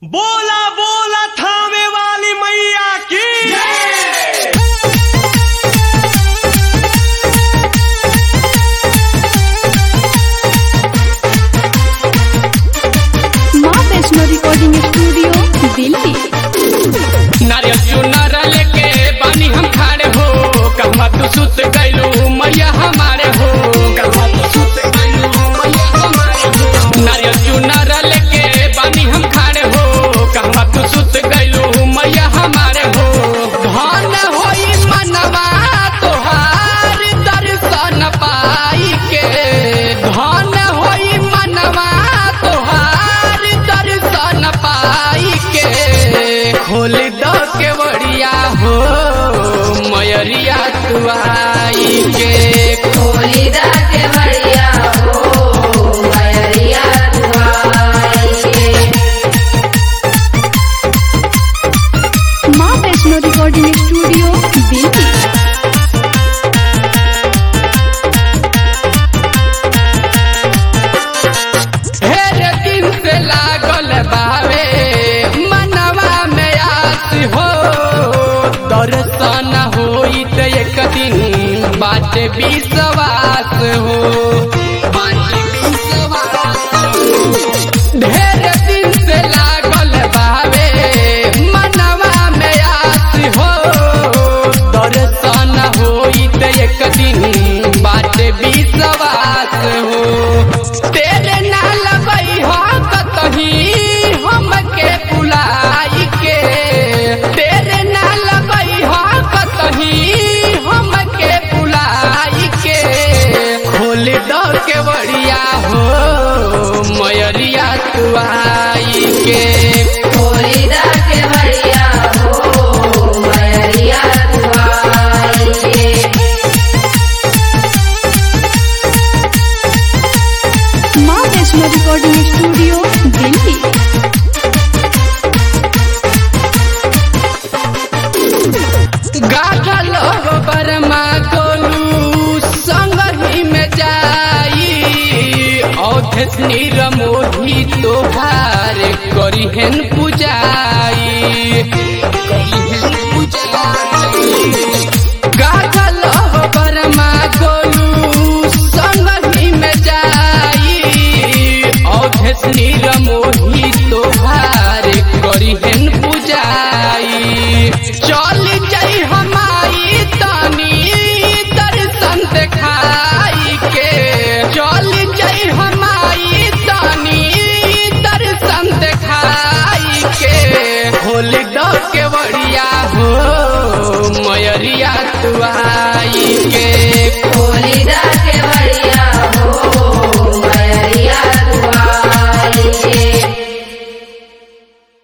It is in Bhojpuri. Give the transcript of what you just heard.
बोला बोला थामे वाली मैया की माँ वैष्णो रिकॉर्डिंग स्टूडियो दिल्ली। नारियल चुनर लेके बानी हम खाड़े हो, कहवा तू सुत गइलू मैया हमारे हो, कहवा तू सुत गइलू मैया हमारे हो। नारियल चुनर लेके बानी हम खाड़े हो, कहवा तू सुत गइलू मैया हमारे हो। धन होई मनवा तोहार दर्शन पाई के, धन होई मनवा तोहार दर्शन पाई के। खोल दो के बड़िया हो मयरिया तू आई के, खोली दा के बढ़िया हो मयरिया तू आई के। माँ वैष्णो रिकॉर्डिंग स्टूडियो दिल्ली। ढेर दिन से लागल बावे मनवा में आस हो, दर्शन होई त एक दिन बात विश्वास हो, बात विश्वास हो। ढेर दिन से लागल बावे मनवा में आस हो, दर्शन होई त एक दिन बात विश्वास हो। तेरे ना लगई हो कतही हमके बुलाई के, तेरे ना लगई हो कतही हमके बुलाई के। खोल दो के बड़िया हो मयरिया तू आई के, खोली दा के बढ़िया हो मयरिया तू आई के। माँ वैष्णो रिकॉर्डिंग स्टूडियो दिल्ली। गागल बरमा गोलू संग ही में जाई, औधस निरमोही तोहार करिहन पुजाई, करिहन पुजाई। गागल बरमा गोलू संग ही में जाई, औधस निरमोही तोहार करिहन पुजाई। चल जाई हमारी तानी दर्शन देखाई के, चल जाई हमारी तानी दर्शन देखाई के। खोल दो के बड़िया हो मयरिया तू आई के,